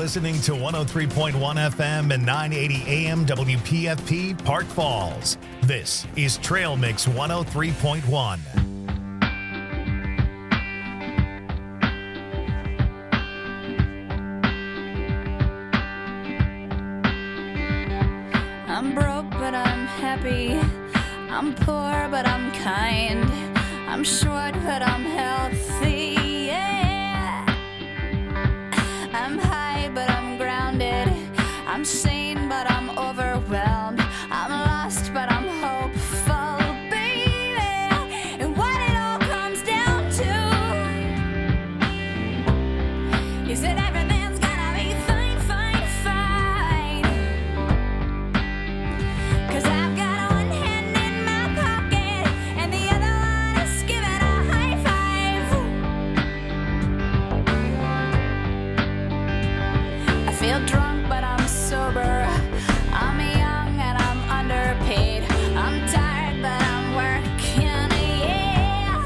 listening to 103.1 FM and 980 AM WPFP Park Falls. This is Trail Mix 103.1. I'm broke, but I'm happy. I'm poor, but I'm kind. I'm short, but I'm healthy. Yeah. I'm high, but I'm grounded. I'm sane, but I'm overwhelmed. I'm lost, but I'm hopeful, baby. And what it all comes down to is that everything's gonna be fine, fine, fine. 'Cause I've got one hand in my pocket and the other one is giving a high five. I feel drunk, but I'm sober. I'm young and I'm underpaid. I'm tired, but I'm working, yeah.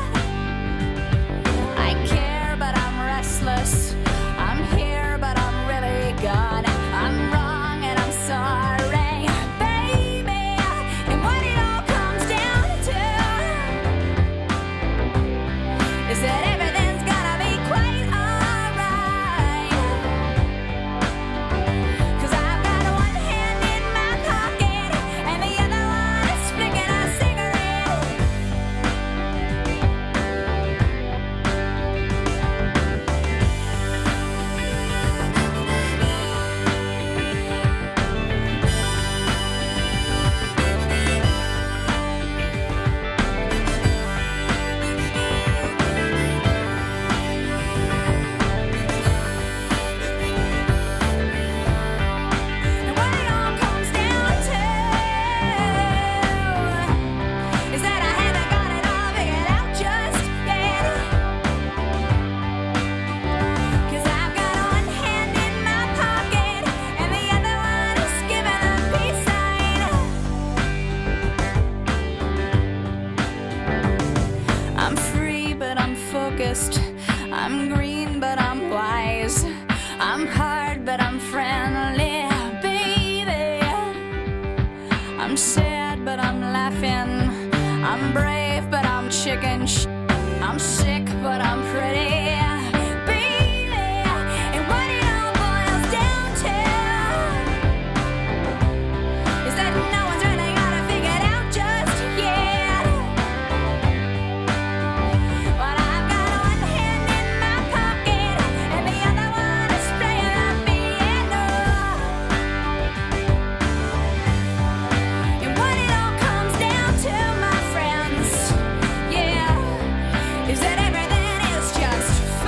I care, but I'm restless. I'm here, but I'm really gone. I'm wrong and I'm sorry, baby. And what it all comes down to is that everything's gonna be quite alright. 'Cause I've got one hand in my pocket and the other one is flicking a cigarette. And what it all comes down to is that I haven't got it all figured out just yet. 'Cause I've got one hand in my pocket and the other one is giving a peace sign. I'm free, but I'm focused. I'm green, but I'm wise. I'm hard, but I'm friendly, baby. I'm sad, but I'm laughing. I'm brave, but I'm chicken. I'm sick, but I'm pretty, baby. And what it all boils down to is that no one's really got it figured out just yet. But I've got one hand in my pocket and the other one is playing the piano. And what it all comes down to, my friends, yeah, is that everything is just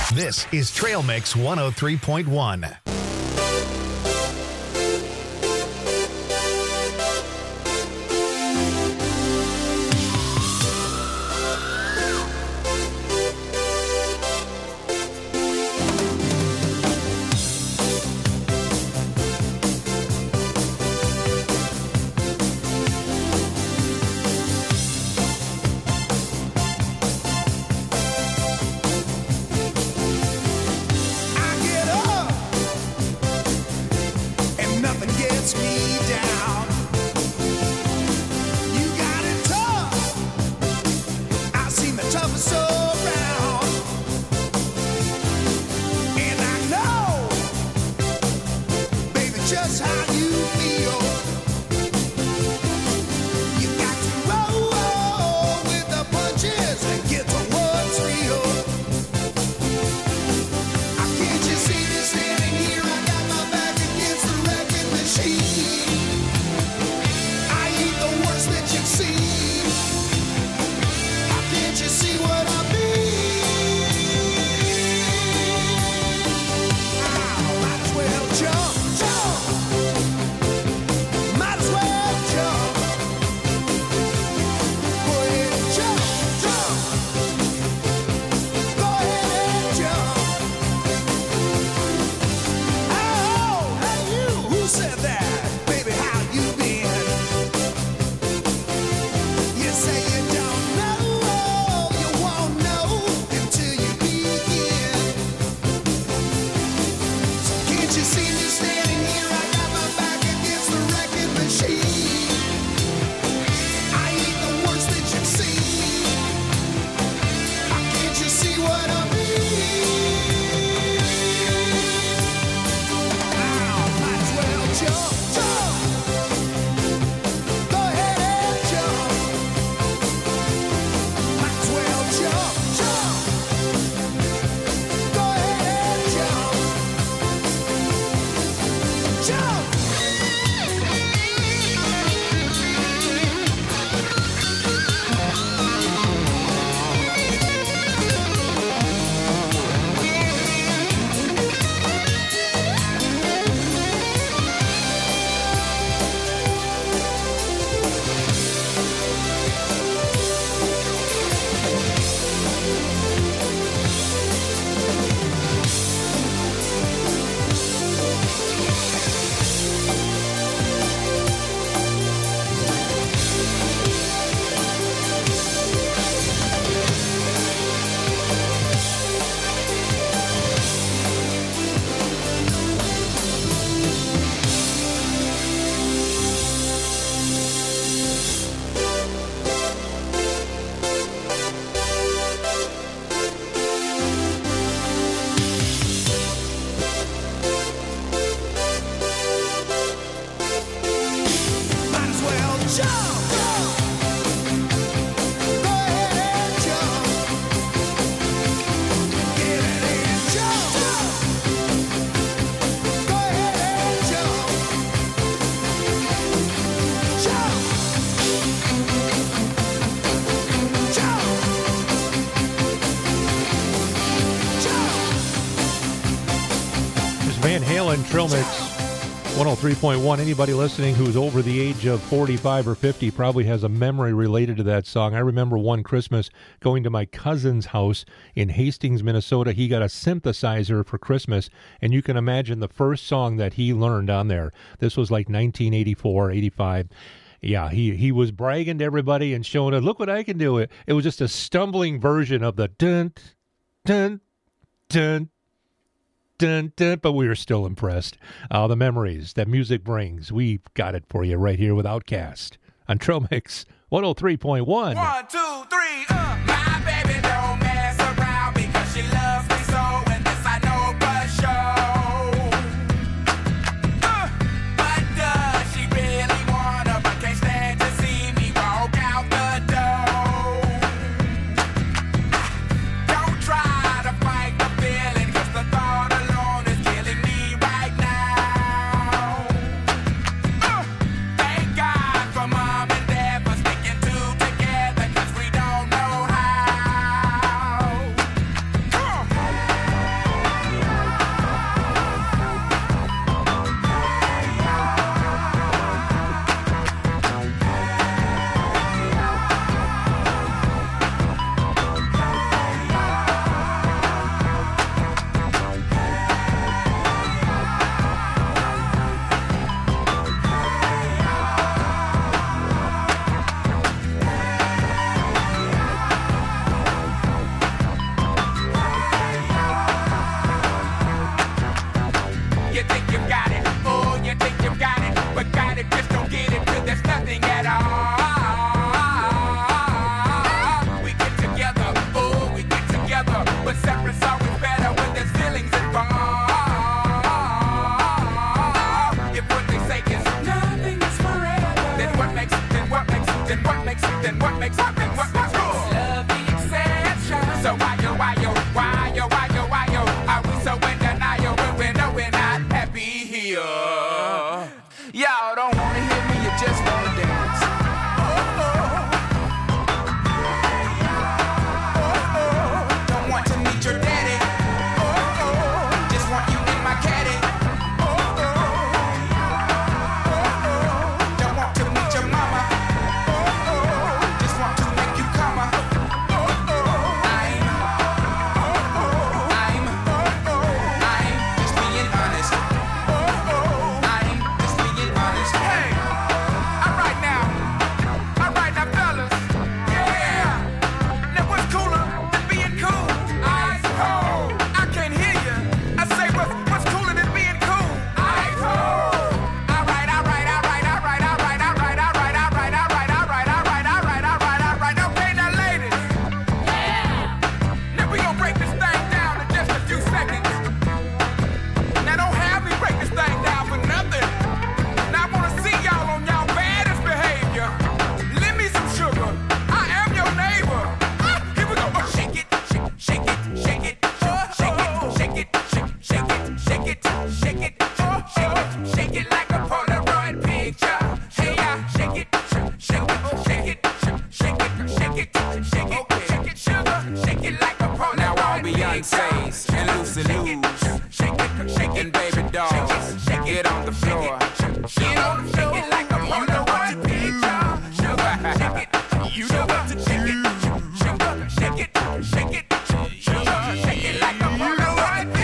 This is Trail Mix 103.1. Van Halen, Trail Mix 103.1. Anybody listening who's over the age of 45 or 50 probably has a memory related to that song. I remember one Christmas going to my cousin's house in Hastings, Minnesota. He got a synthesizer for Christmas, and you can imagine the first song that he learned on there. This was like 1984, 85. Yeah, he was bragging to everybody and showing it. Look what I can do. It was just a stumbling version of the dun, dun, dun, dun, dun, but we were still impressed. The memories that music brings. We've got it for you right here with Outkast on Trail Mix 103.1. 1, 2, 3, my baby don't mess around because she loves me so, and this I know for sure. But does she really wanna, but can't stand to see me walk out the door? Don't try to fight the feeling, cause the thought alone is killing me right now. Thank God for mom and dad for sticking two together, cause we don't ways and loosey loose. And baby doll, get on the floor. Get on the floor like a you know what to do. You know what to do. Shake it, shake it, shake it like a you know what to do.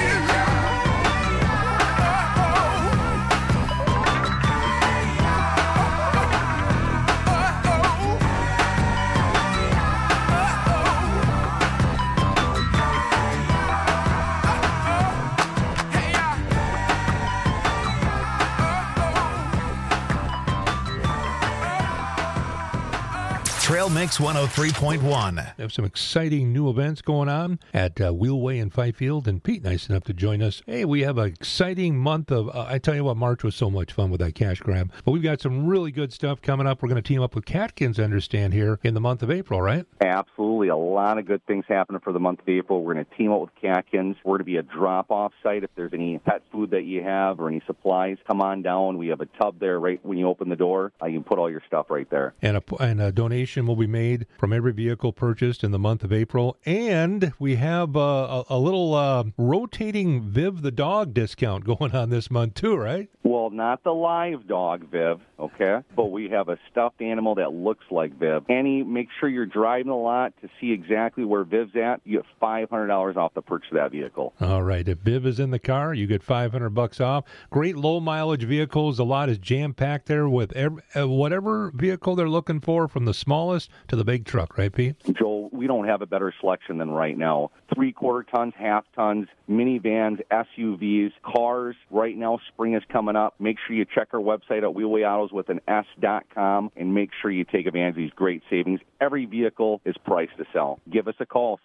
Trail Mix 103.1. We have some exciting new events going on at Wheelway in Fifield, and Pete, nice enough to join us. Hey, we have an exciting month of, I tell you what, March was so much fun with that cash grab, but we've got some really good stuff coming up. We're going to team up with Catkins, I understand, here in the month of April, right? Absolutely. A lot of good things happening for the month of April. We're going to team up with Catkins. We're going to be a drop-off site. If there's any pet food that you have or any supplies, come on down. We have a tub there right when you open the door. You can put all your stuff right there. And a donation will be made from every vehicle purchased in the month of April. And we have a little rotating Viv the dog discount going on this month too, right? Well, not the live dog, Viv, okay? But we have a stuffed animal that looks like Viv. Make sure you're driving a lot to see exactly where Viv's at. You get $500 off the purchase of that vehicle. All right. If Viv is in the car, you get $500 off. Great low-mileage vehicles. The lot is jam-packed there with whatever vehicle they're looking for, from the smallest to the big truck, right, Pete? Joel, we don't have a better selection than right now. 3/4 tons, half tons, minivans, SUVs, cars. Right now, spring is coming up. Make sure you check our website at wheelwayautos.com and make sure you take advantage of these great savings. Every vehicle is priced to sell. Give us a call,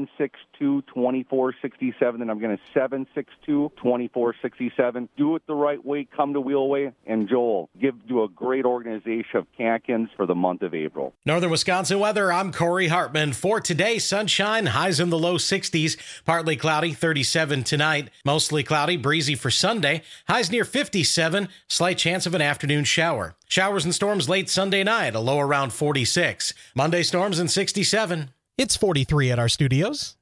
762-2467, and I'm going to 762-2467. Do it the right way. Come to Wheelway. And Joel, do a great organization of Catkins for the month of April. Northern Wisconsin weather, I'm Corey Hartman. For today, sunshine, highs in the low 60s, partly cloudy, 37 tonight, mostly cloudy, breezy for Sunday, highs near 57, slight chance of an afternoon shower. Showers and storms late Sunday night, a low around 46. Monday storms in 67. It's 43 at our studios.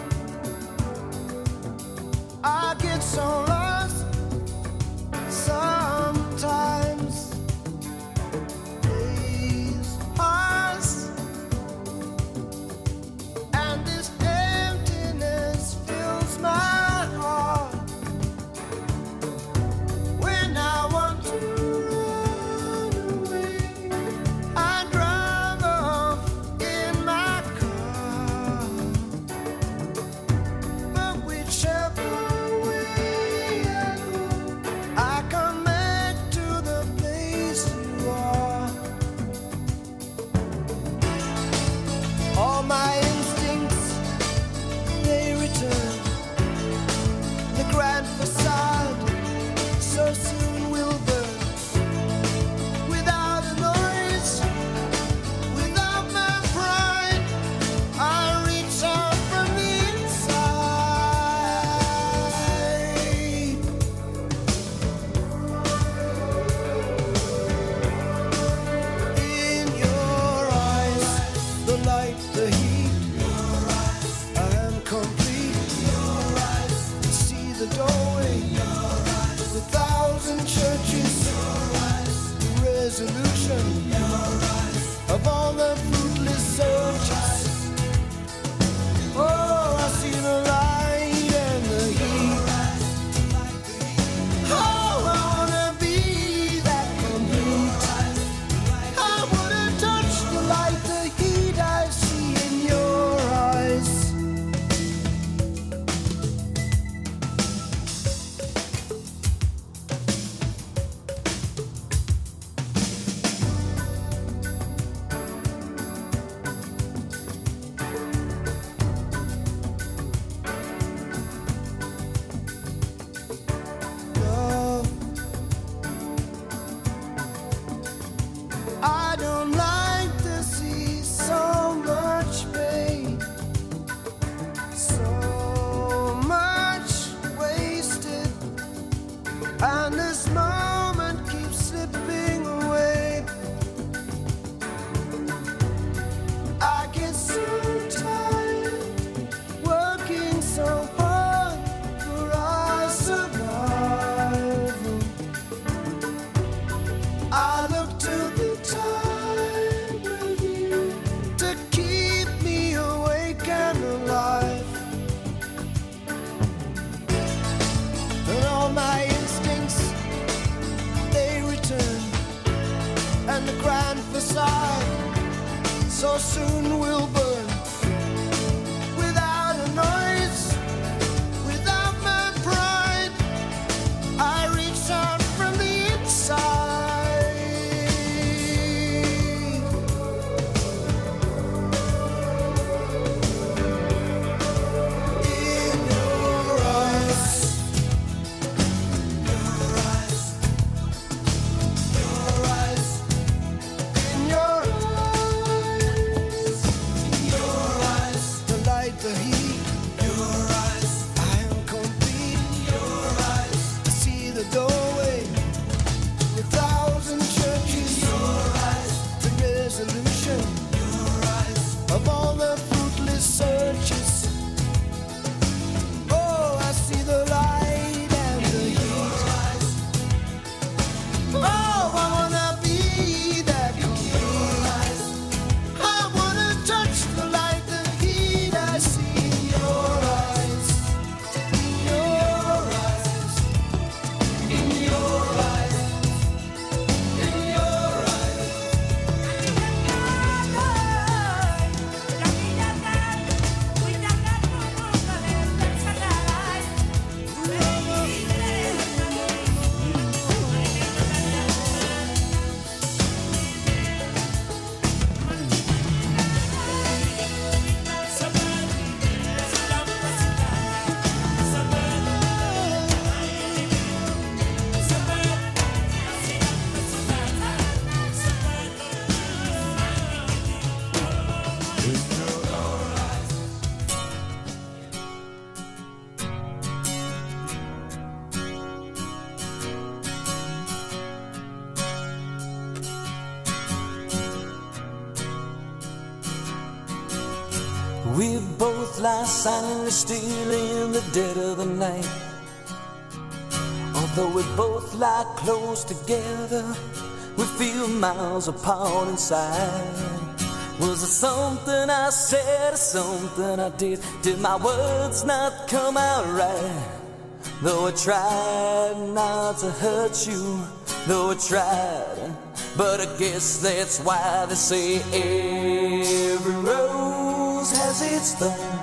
I get so lost, so I look to the time of year to keep me awake and alive. And all my instincts, they return, and the grand facade so soon will burn. Without a noise, without my pride, I reach out from the inside. In your eyes, your eyes, your eyes, in your eyes, your eyes, the light, the heat, your eyes, I am complete, your eyes, I see the doorway, a thousand churches, your eyes, the resolution, your eyes, of all the fruitless searches. Oh, I see the light and the heat. Oh, I wanna be that complete. I wanna touch the light, the heat. I see in your eyes, in your eyes, in your eyes, in your eyes. We both lie silently still in the dead of the night. Although we both lie close together, we feel miles apart inside. Was it something I said or something I did? Did my words not come out right? Though I tried not to hurt you, though I tried, but I guess that's why they say every rose has its thorn.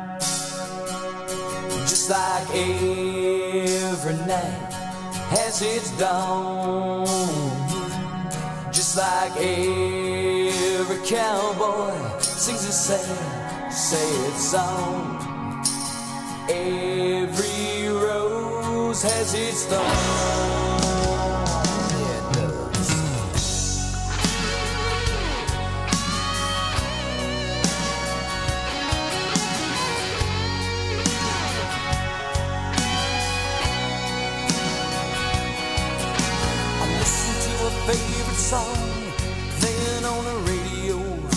Just like every night has its dawn. Just like every cowboy sings a sad, sad song. Every rose has its thorn. Yeah, it does. I listen to a favorite song playing on the radio,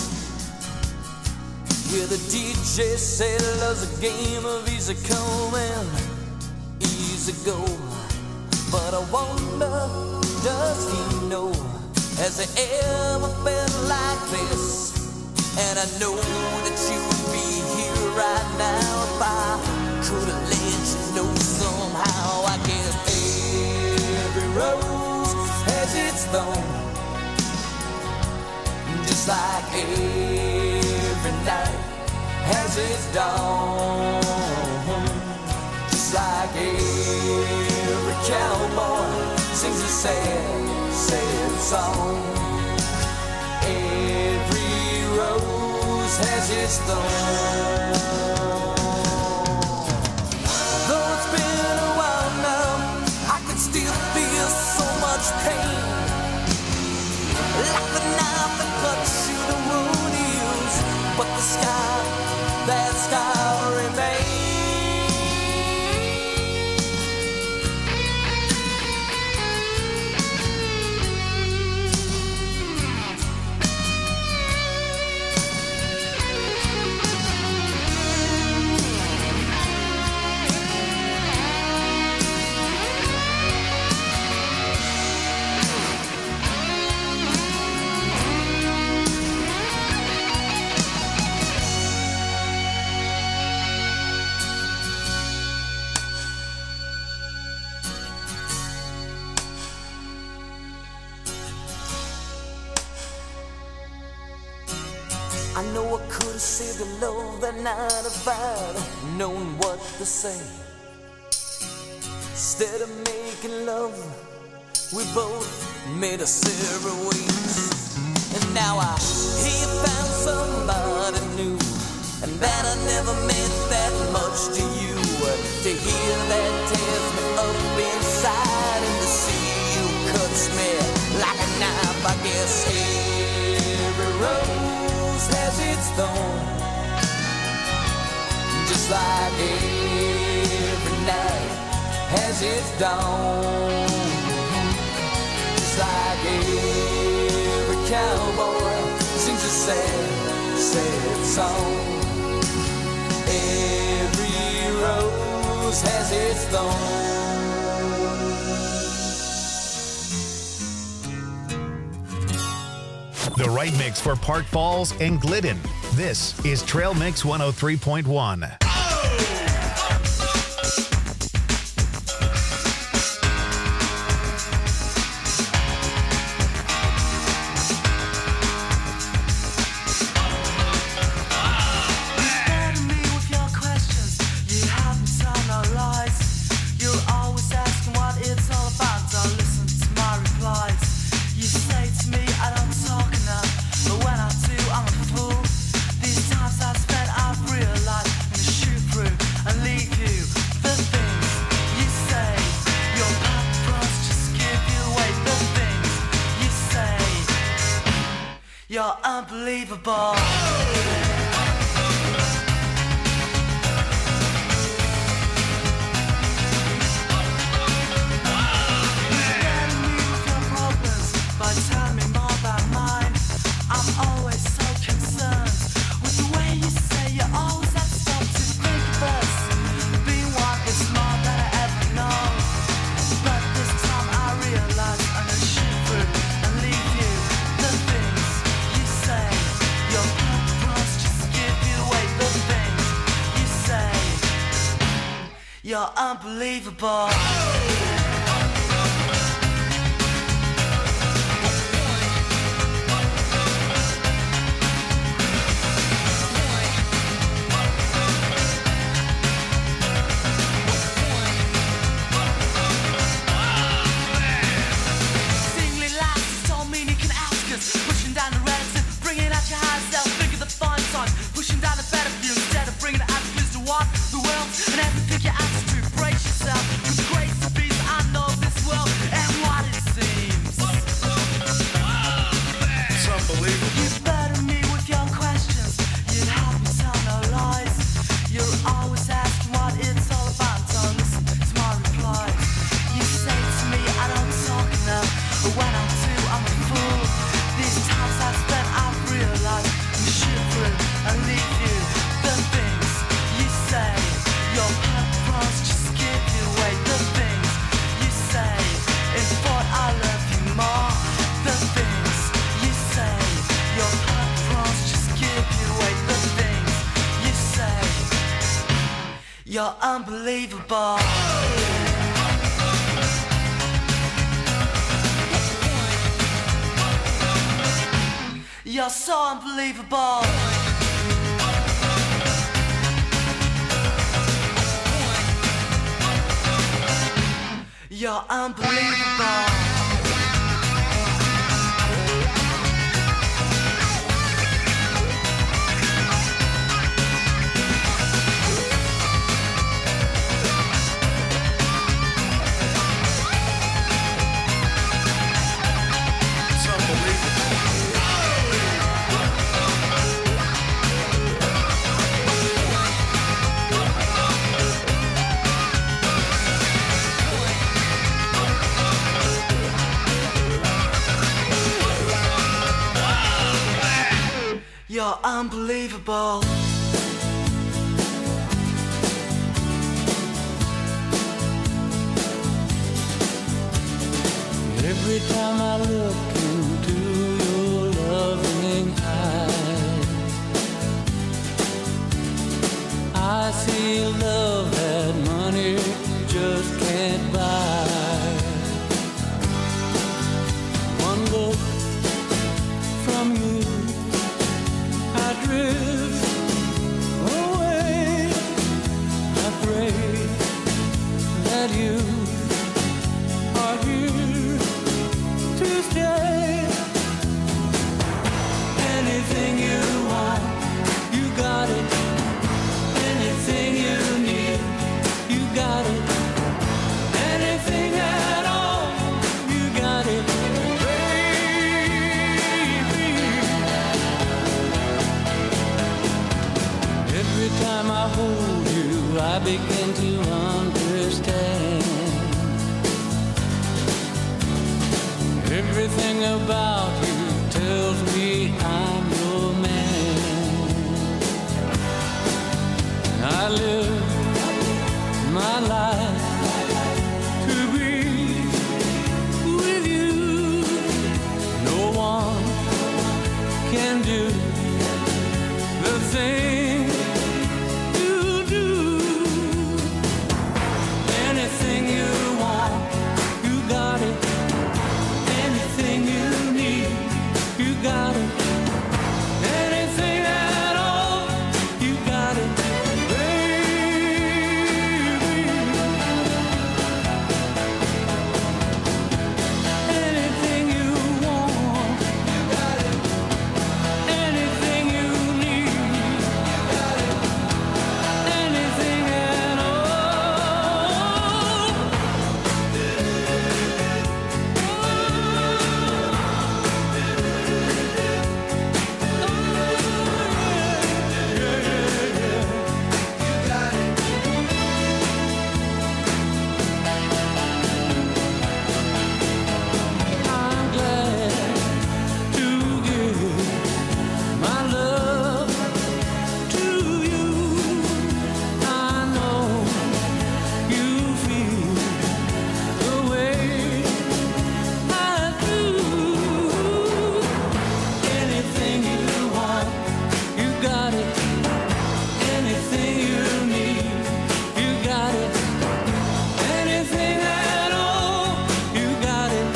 where the DJ said love's a game of easy come and easy go. But I wonder, does he know? Has he ever felt like this? And I know that you would be here right now if I could have let you know somehow. I guess every rose has its thorn. Just like every night has its dawn. Just like every cowboy sings a sad, sad song. Every rose has its thorn. Though it's been a while now, I can still feel so much pain. Like the knife that cuts you, the wound heals, but the scar, that scar remains. I know I could have saved the love that night if I'd known what to say. Instead of making love, we both made a separate ways. And now I hear you found somebody new, and that I never meant that much to you. To hear that tears me up inside, and to see you cuts me like a knife. I guess every rose has its thorn, just like every night has its dawn. Just like every cowboy sings a sad, sad song. Every rose has its thorn. The right mix for Park Falls and Glidden. This is Trail Mix 103.1. You're unbelievable. You're unbelievable. Singly lights don't mean you can ask us. Pushing down the relative, bringing out your high self. Think of the fun songs, pushing down the battlefield instead of bringing it out to what the world and everything you ask to brace yourself. With grace to be, I know this world and what it seems. It's unbelievable. You burden me with your questions. You help me tell no lies. You're always asking what it's all about. Don't listen to my replies. You say to me I don't talk enough, but when I do I'm a fool. These times I've spent I've realized we shoot through and leave you the things you say. Your purpose just give you away the things you say. It's what I love you more. The things you say. Your purpose just give you away the things you say. You're unbelievable. You're so unbelievable. You're unbelievable. You're unbelievable. Every time I look into your loving eyes, I see love that money just can't buy. One look from you, I drift away. I pray that you are here to stay. Anything you want, you got it. Anything you need, you got it. Anything at all, you got it, baby. Every time I hold you, I begin to understand. Everything about you tells me I'm your man. I live my life to be with you. No one can do the thing you do. Anything you want, you got it. Anything you need, you got it. Anything at all, you got it, baby. Anything you want, you got it. Anything you need, you got it. Anything at all. I'm glad to give my love to you. I know you feel the way I do. Anything you want, you got it. Anything you need, you got it. Anything at all, you got it,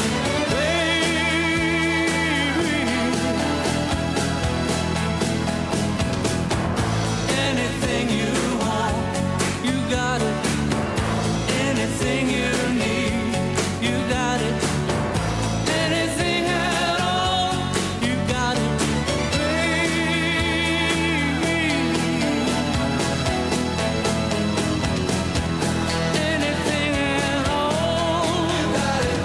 baby. Anything you want, you got it. Anything you need, you got it. Anything at all, you got it, baby. Anything at all, you got it,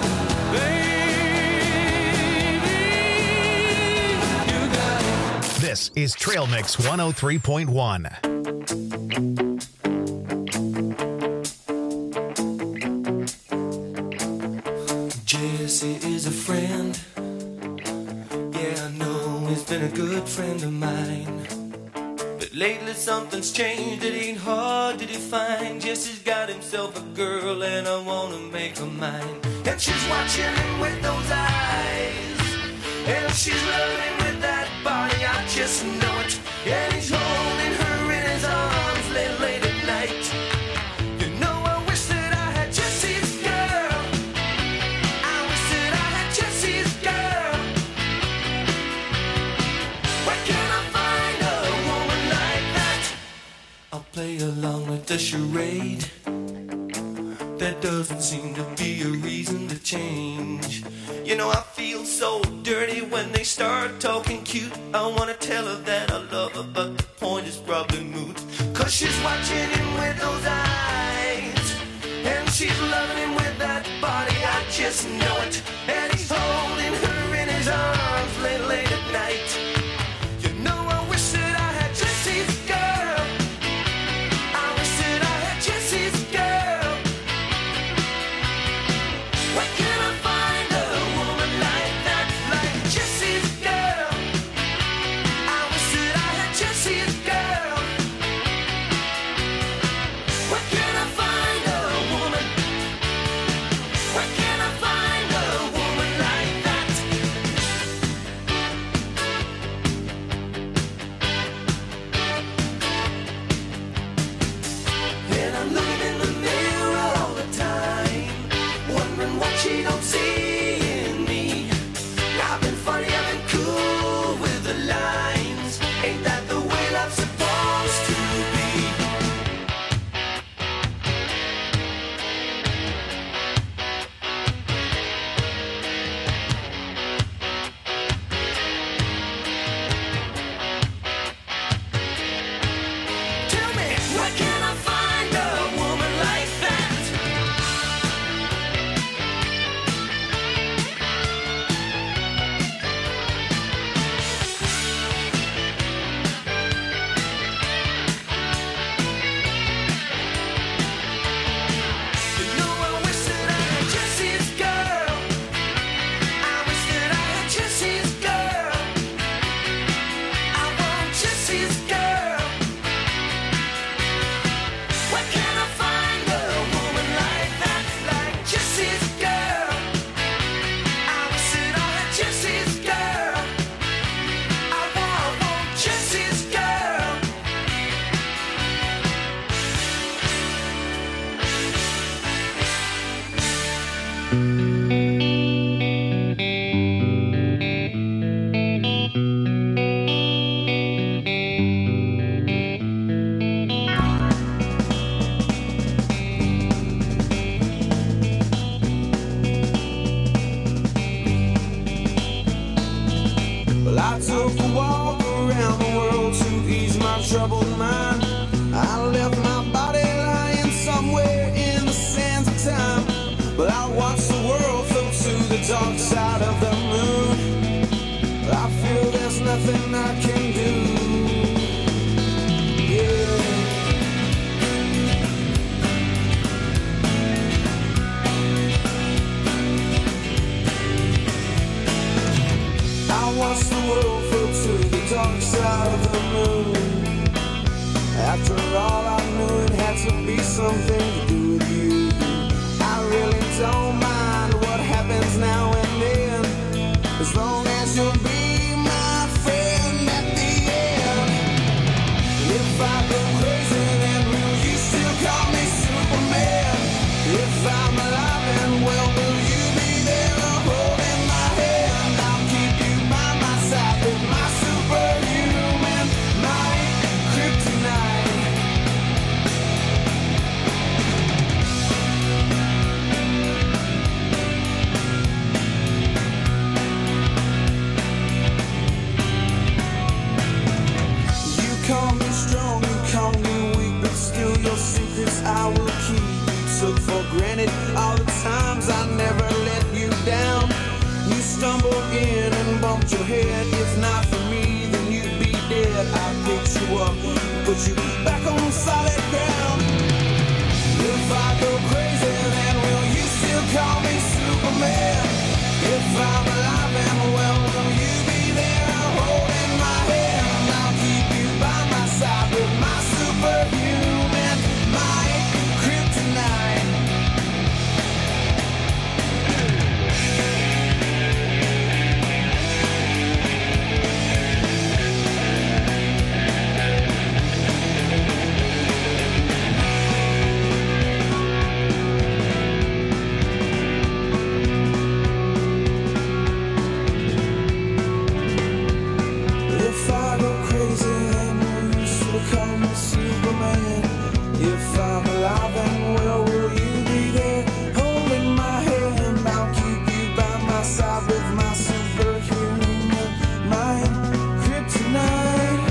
baby. You got it. This is Trail Mix 103.1. Jesse is a friend. Yeah, I know he's been a good friend of mine. But lately something's changed, it ain't hard to define. Jesse's got himself a girl and I wanna make her mine. And she's watching him with those eyes, and she's loving him with that body, I just know it. And he's holding her in his arms late at night. You know I wish that I had Jesse's girl. I wish that I had Jesse's girl. Where can I find a woman like that? I'll play along with the charade. There doesn't seem to be a reason to change. You know I feel so dirty when they start talking cute. I wanna tell her that I love her, but the point is probably moot. Cause she's watching him with those eyes, and she's loving him with that body, I just know it. And he's holding her in his arms late at night. You know I wish that I had Jesse's girl. I wish that I had Jesse's girl. Where can I find a woman like that, like Jesse's girl? I wish that I had Jesse's girl. Where can I find a woman? Where can I find a woman I took a walk around the world to ease my troubled mind. I left my body lying somewhere in the sands of time. But I watched the world float to the dark side of the moon. I feel there's nothing I can do. Yeah. I watched the world float to the dark side of the moon. After all, I knew it had to be something to do with you. I really don't mind what happens now and then, as long as you'll be my friend at the end. If I go crazy, then will you still call me Superman? If I'm alive and well, will you be there holding my hand? I'll keep you by my side with my superhuman might, kryptonite. You call me strong, you call me weak, but still your secrets I will keep. You took for granted all the times I never let you down. You stumbled in and bumped your head. If not for me, then you'd be dead. I picked you up, put you back on solid ground. If I go crazy, then will you still call me Superman? If I'm alive and well, will you be there holding my hand? I'll keep you by my side with my superhuman might, kryptonite. If I go crazy, then will you still call me Superman? If I'm alive and well, will you be there holding my hand? I'll keep you by my side with my superhuman mind, kryptonite.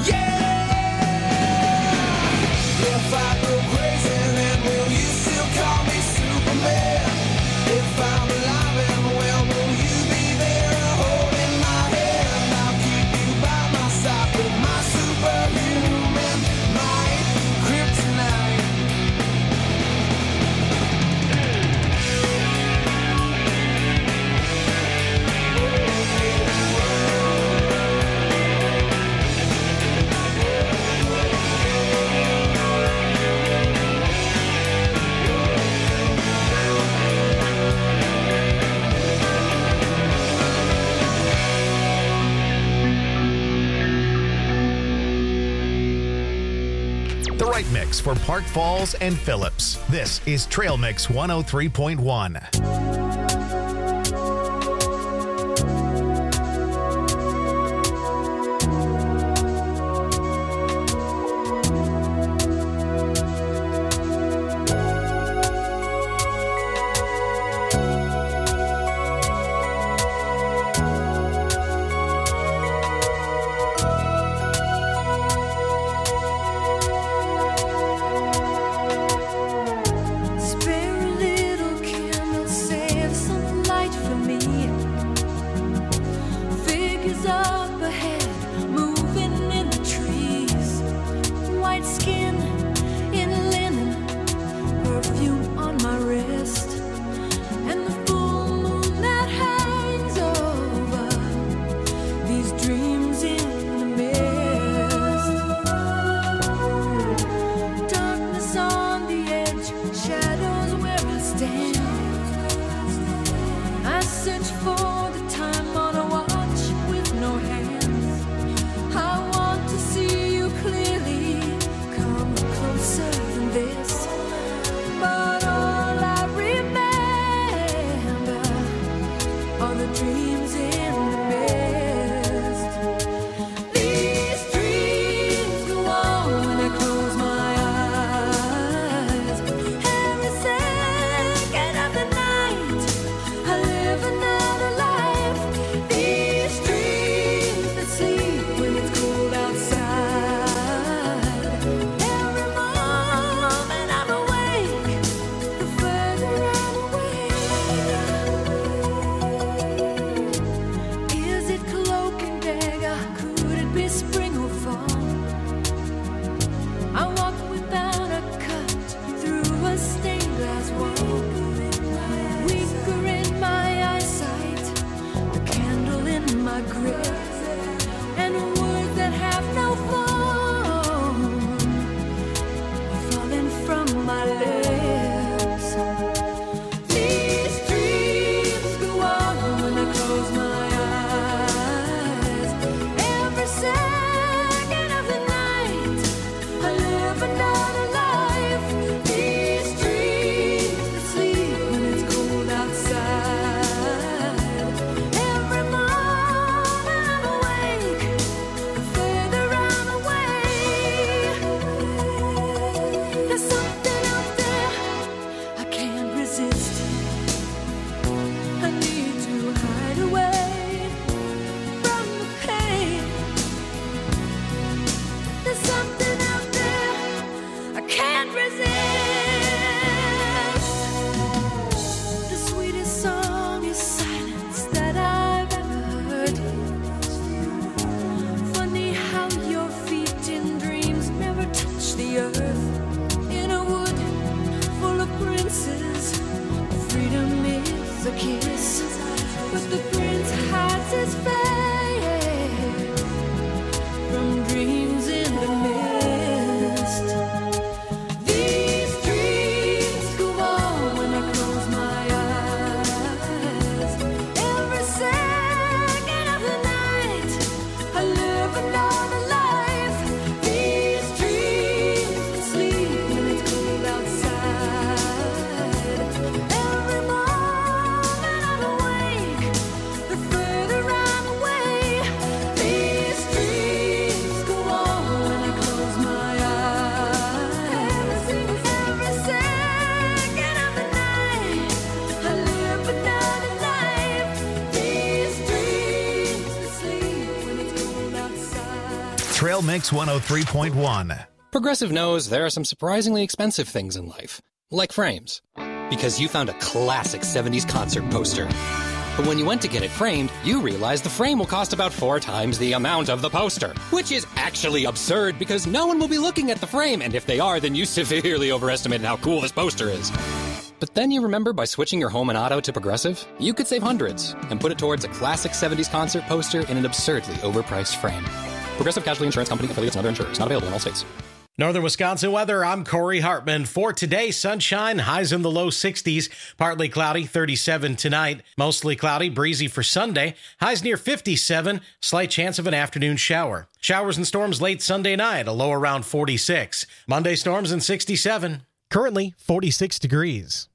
Yeah! If I go crazy, then will you still call me Superman? If I'm alive and well, will you be there holding my hand? I'll keep you by my side with my superhuman might, kryptonite. The right mix for Park Falls and Phillips. This is Trail Mix 103.1. Spare a little candle, save some light for me. Figures up ahead, moving in the trees. White skin in linen, perfume on my wrist, and the full moon that hangs over these dreams in the mist. Darkness on the edge, shadows where I stand. I search for the time on a watch with no hand. Trail Mix 103.1. Progressive knows there are some surprisingly expensive things in life, like frames. Because you found a classic 70s concert poster. But when you went to get it framed, you realized the frame will cost about 4 times the amount of the poster. Which is actually absurd because no one will be looking at the frame, and if they are, then you severely overestimated how cool this poster is. But then you remember by switching your home and auto to Progressive, you could save hundreds and put it towards a classic 70s concert poster in an absurdly overpriced frame. Progressive Casualty Insurance Company, affiliates, and other insurers. Not available in all states. Northern Wisconsin weather, I'm Corey Hartman. For today, sunshine, highs in the low 60s, partly cloudy, 37 tonight, mostly cloudy, breezy for Sunday, highs near 57, slight chance of an afternoon shower. Showers and storms late Sunday night, a low around 46. Monday storms in 67. Currently 46 degrees.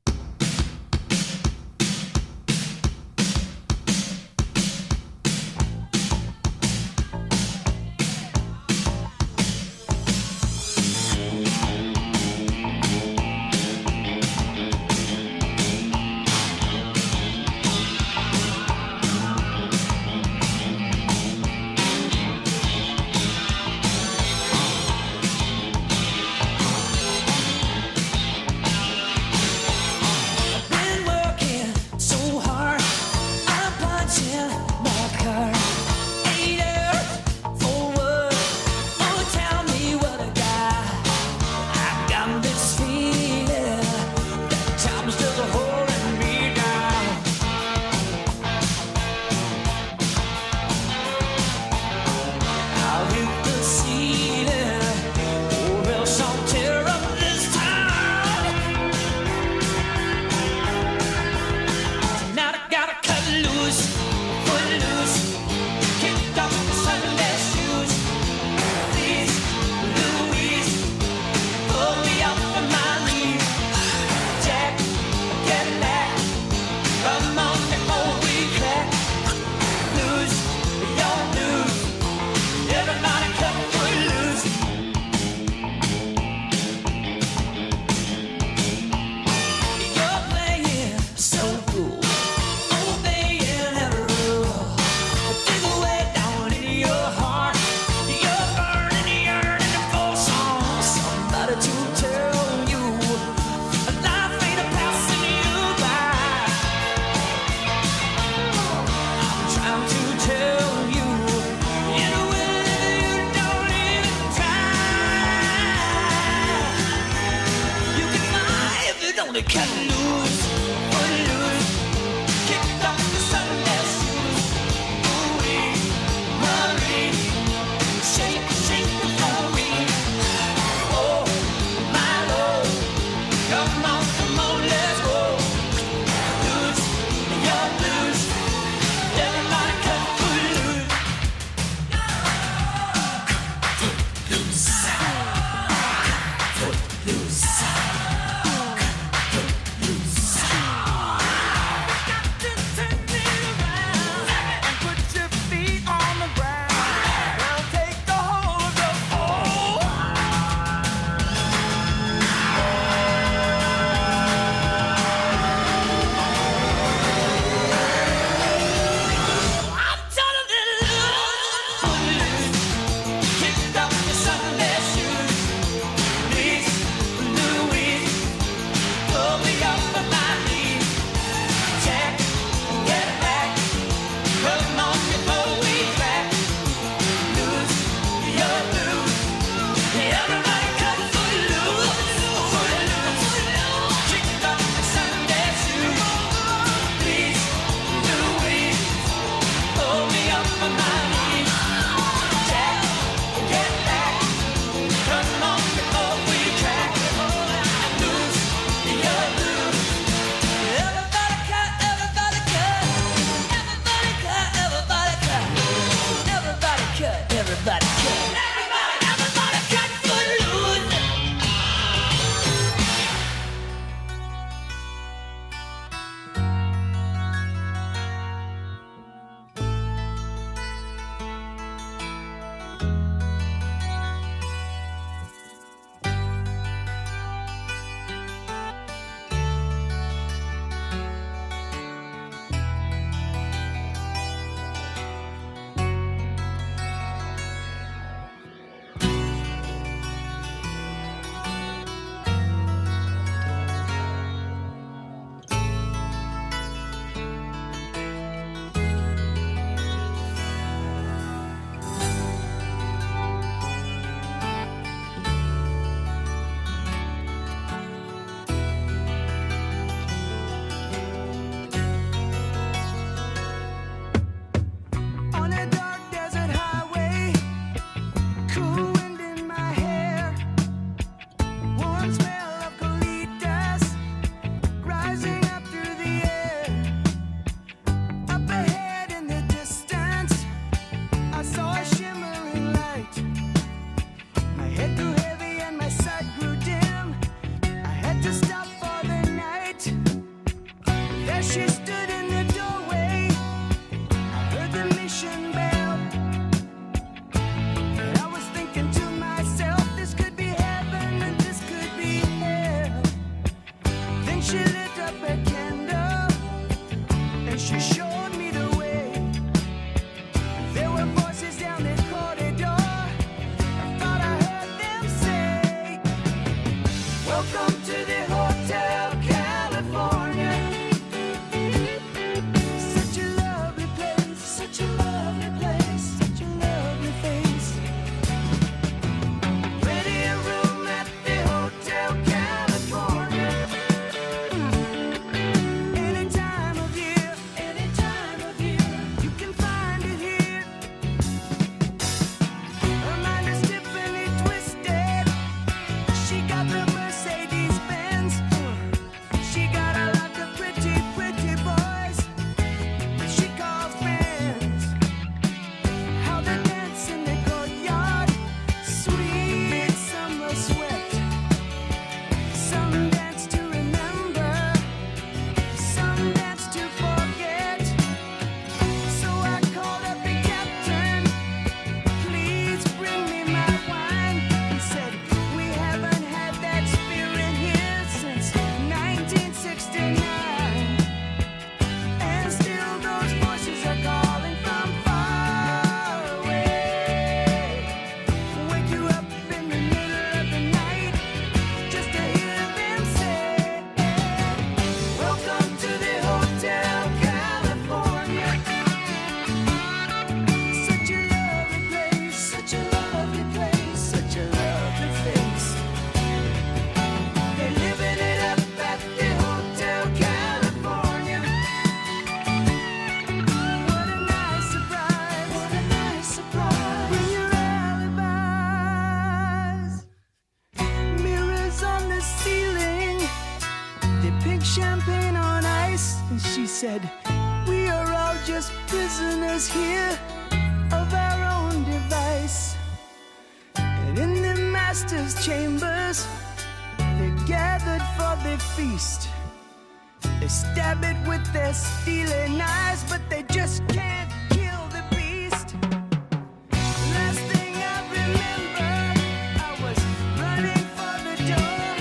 master's chambers. They gathered for the feast. They stab it with their steely knives, but they just can't kill the beast. Last thing I remember, I was running for the door.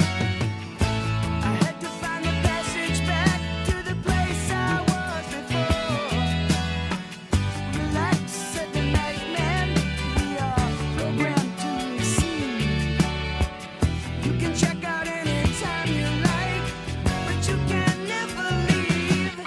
I had to find the passage back to the place I was before. Relax, said the nightman, we are programmed to receive. You can check out anytime you like, but you can never leave.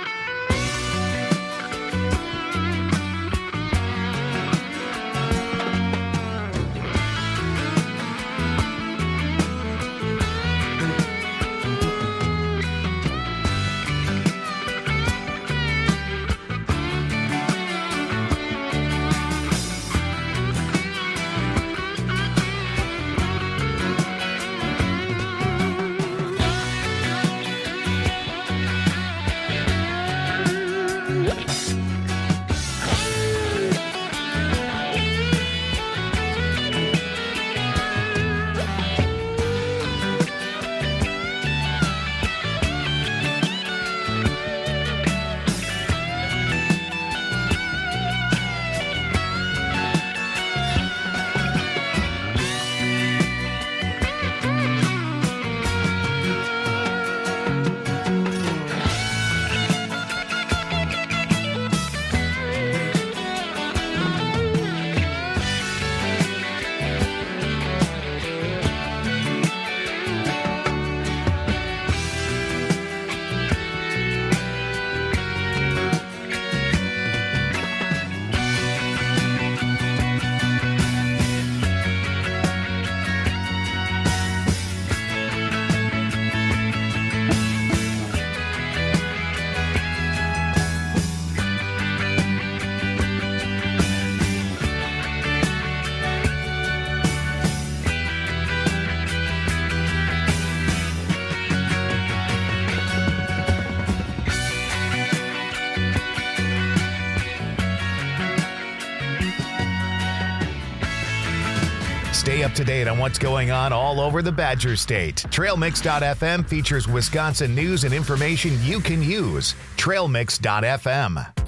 Stay up to date on what's going on all over the Badger State. TrailMix.fm features Wisconsin news and information you can use. TrailMix.fm.